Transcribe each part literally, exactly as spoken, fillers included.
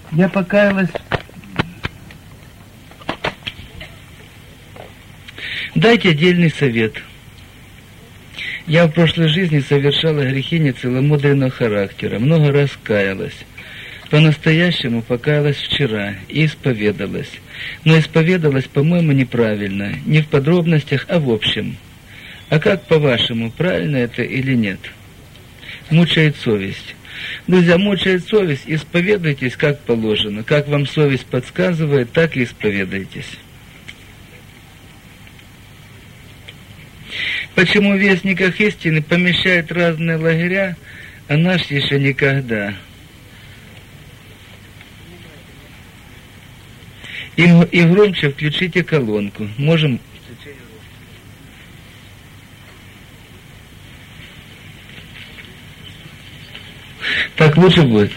Я покаялась. Дайте отдельный совет. Я в прошлой жизни совершала грехи нецеломудренного характера, много раз каялась. По-настоящему покаялась вчера и исповедалась. Но исповедалась, по-моему, неправильно, не в подробностях, а в общем. А как, по-вашему, правильно это или нет? Мучает совесть. Друзья, мучает совесть, исповедуйтесь как положено. Как вам совесть подсказывает, так и исповедуйтесь. Почему в вестниках истины помещают разные лагеря, а наш еще никогда? И, и громче включите колонку. Можем... Так лучше будет.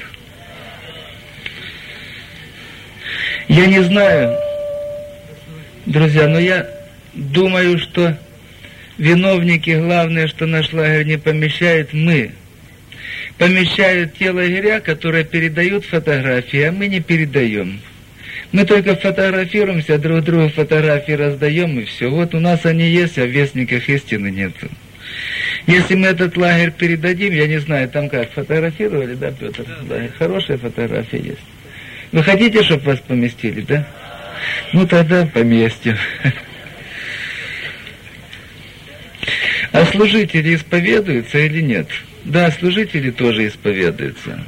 Я не знаю, друзья, но я думаю, что виновники, главное, что наш лагерь не помещает, мы. Помещают те лагеря, которые передают фотографии, а мы не передаем. Мы только фотографируемся, друг другу фотографии раздаем, и все. Вот у нас они есть, а в вестниках истины нету. Если мы этот лагерь передадим, я не знаю, там как, фотографировали, да, Петр? Да, да. Хорошая фотография есть. Вы хотите, чтобы вас поместили, да? Ну, тогда поместим. А служители исповедуются или нет? Да, служители тоже исповедуются.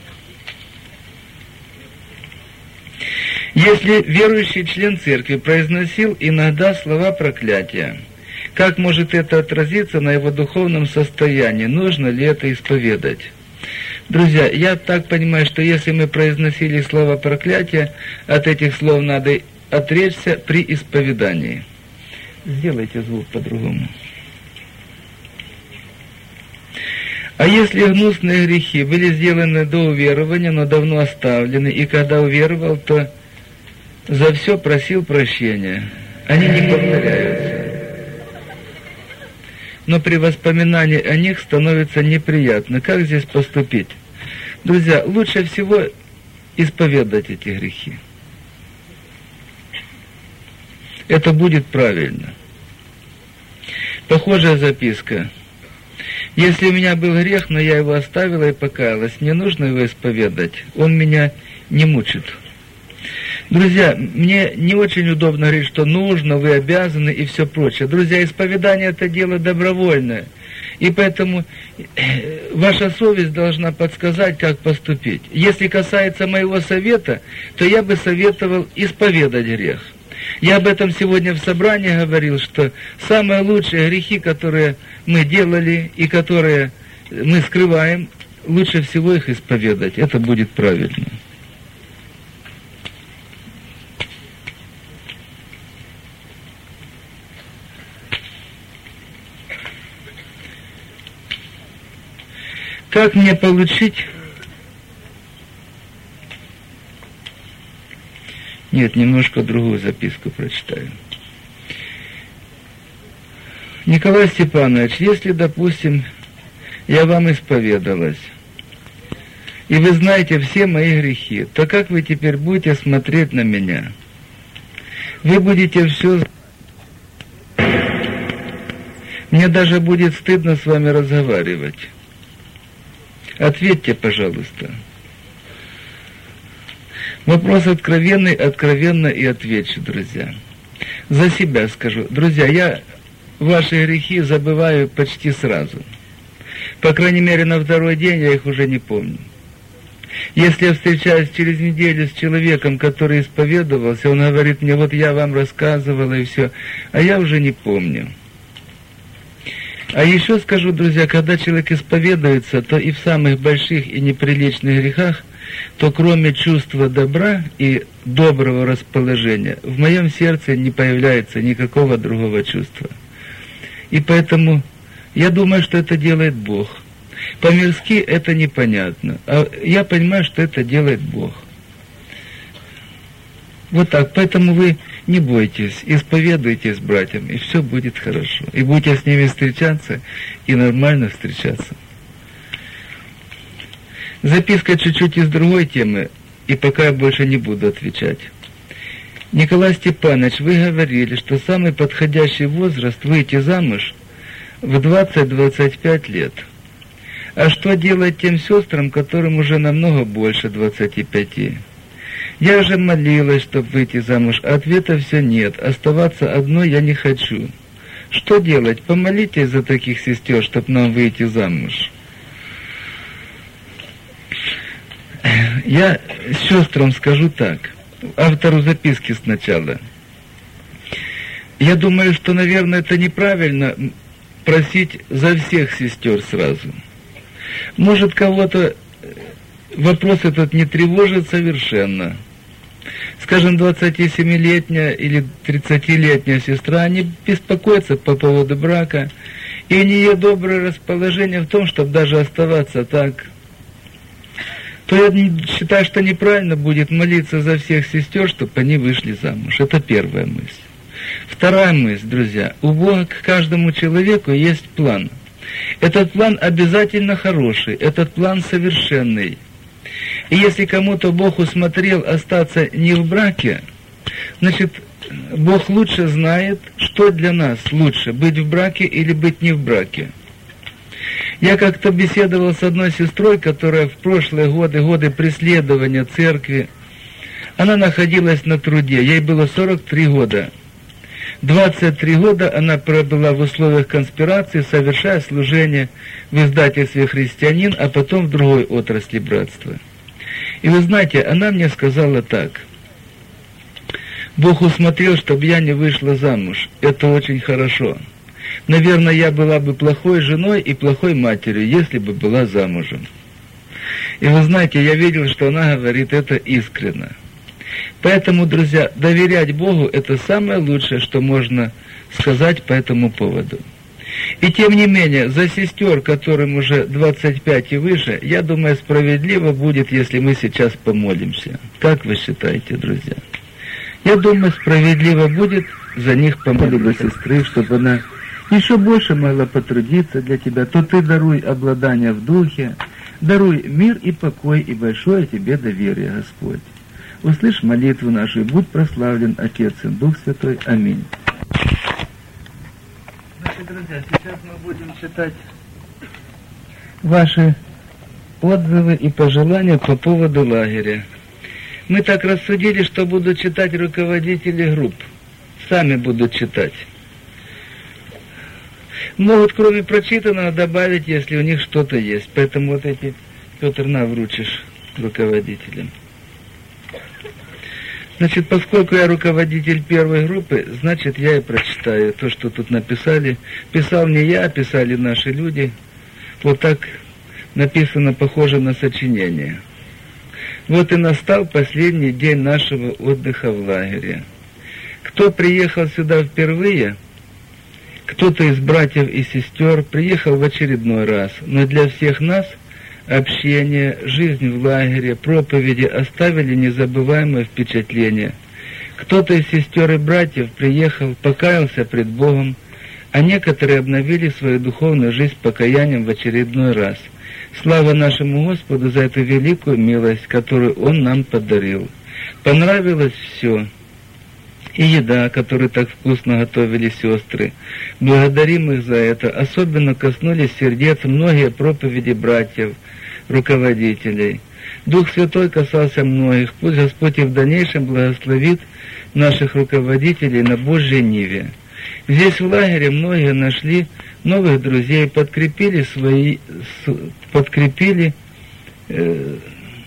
Если верующий член церкви произносил иногда слова проклятия, как может это отразиться на его духовном состоянии? Нужно ли это исповедать? Друзья, я так понимаю, что если мы произносили слова проклятия, от этих слов надо отречься при исповедании. Сделайте звук по-другому. А если гнусные грехи были сделаны до уверования, но давно оставлены, и когда уверовал, то за все просил прощения, они не повторяются. Но при воспоминании о них становится неприятно. Как здесь поступить? Друзья, лучше всего исповедать эти грехи. Это будет правильно. Похожая записка. Если у меня был грех, но я его оставила и покаялась, мне нужно его исповедать. Он меня не мучит. Друзья, мне не очень удобно говорить, что нужно, вы обязаны и все прочее. Друзья, исповедание – это дело добровольное. И поэтому ваша совесть должна подсказать, как поступить. Если касается моего совета, то я бы советовал исповедать грех. Я об этом сегодня в собрании говорил, что самые лучшие грехи, которые мы делали и которые мы скрываем, лучше всего их исповедать. Это будет правильно. Как мне получить... Нет, немножко другую записку прочитаю. Николай Степанович, если, допустим, я вам исповедалась, и вы знаете все мои грехи, то как вы теперь будете смотреть на меня? Вы будете все... Мне даже будет стыдно с вами разговаривать. Ответьте, пожалуйста. Вопрос откровенный, откровенно и отвечу, друзья. За себя скажу. Друзья, я ваши грехи забываю почти сразу. По крайней мере, на второй день я их уже не помню. Если я встречаюсь через неделю с человеком, который исповедовался, он говорит мне, вот я вам рассказывала и все, а я уже не помню. А еще скажу, друзья, когда человек исповедуется, то и в самых больших и неприличных грехах, то кроме чувства добра и доброго расположения, в моем сердце не появляется никакого другого чувства. И поэтому я думаю, что это делает Бог. По-мирски это непонятно, а я понимаю, что это делает Бог. Вот так, поэтому вы не бойтесь, исповедуйтесь братьям, и все будет хорошо. И будете с ними встречаться, и нормально встречаться. Записка чуть-чуть из другой темы. и пока я больше не буду отвечать. Николай Степанович, вы говорили, что самый подходящий возраст выйти замуж в двадцать-двадцать пять лет. А что делать тем сестрам, которым уже намного больше двадцати пяти? Я уже молилась, чтобы выйти замуж, а ответа все нет. Оставаться одной я не хочу. Что делать? Помолитесь за таких сестер, чтобы нам выйти замуж. Я сестрам скажу так, автору записки сначала. Я думаю, что, наверное, это неправильно просить за всех сестер сразу. Может, кого-то вопрос этот не тревожит совершенно. Скажем, двадцатисемилетняя или тридцатилетняя сестра, они беспокоятся по поводу брака, и у нее доброе расположение в том, чтобы даже оставаться так, то я считаю, что неправильно будет молиться за всех сестер, чтобы они вышли замуж. Это первая мысль. Вторая мысль, друзья, у Бога к каждому человеку есть план. Этот план обязательно хороший, этот план совершенный. И если кому-то Бог усмотрел остаться не в браке, значит, Бог лучше знает, что для нас лучше, быть в браке или быть не в браке. Я как-то беседовал с одной сестрой, которая в прошлые годы, годы преследования церкви, она находилась на труде, ей было сорок три года. двадцать три года она пробыла в условиях конспирации, совершая служение в издательстве «Христианин», а потом в другой отрасли братства. И вы знаете, она мне сказала так: «Бог усмотрел, чтобы я не вышла замуж. Это очень хорошо. Наверное, я была бы плохой женой и плохой матерью, если бы была замужем». И вы знаете, я видел, что она говорит это искренне. Поэтому, друзья, доверять Богу – это самое лучшее, что можно сказать по этому поводу. И тем не менее, за сестер, которым уже двадцать пять и выше, я думаю, справедливо будет, если мы сейчас помолимся. Как вы считаете, друзья? Я думаю, справедливо будет за них помолиться сестры, чтобы она еще больше могла потрудиться для тебя. То ты даруй обладание в духе, даруй мир и покой, и большое тебе доверие, Господь. Услышь молитву нашу, и будь прославлен Отец и Дух Святой. Аминь. Значит, друзья, сейчас мы будем читать ваши отзывы и пожелания по поводу лагеря. Мы так рассудили, что будут читать руководители групп. Сами будут читать. Могут, кроме прочитанного, добавить, если у них что-то есть. Поэтому вот эти, Петр, на, вручишь руководителям. Значит, поскольку я руководитель первой группы, значит, я и прочитаю то, что тут написали. Писал не я, писали наши люди. Вот так написано, похоже на сочинение. Вот и настал последний день нашего отдыха в лагере. Кто приехал сюда впервые, кто-то из братьев и сестер приехал в очередной раз, но для всех нас общение, жизнь в лагере, проповеди оставили незабываемое впечатление. Кто-то из сестер и братьев приехал, покаялся пред Богом, а некоторые обновили свою духовную жизнь покаянием в очередной раз. Слава нашему Господу за эту великую милость, которую Он нам подарил. Понравилось все. И еда, которую так вкусно готовили сестры. Благодарим их за это. Особенно коснулись сердец многие проповеди братьев, руководителей. Дух Святой касался многих. Пусть Господь и в дальнейшем благословит наших руководителей на Божьей ниве. Здесь в лагере многие нашли новых друзей, подкрепили свои, подкрепили э,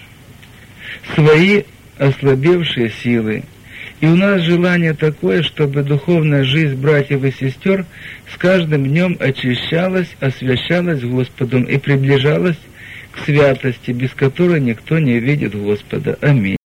свои ослабевшие силы. И у нас желание такое, чтобы духовная жизнь братьев и сестер с каждым днем очищалась, освящалась Господом и приближалась к святости, без которой никто не видит Господа. Аминь.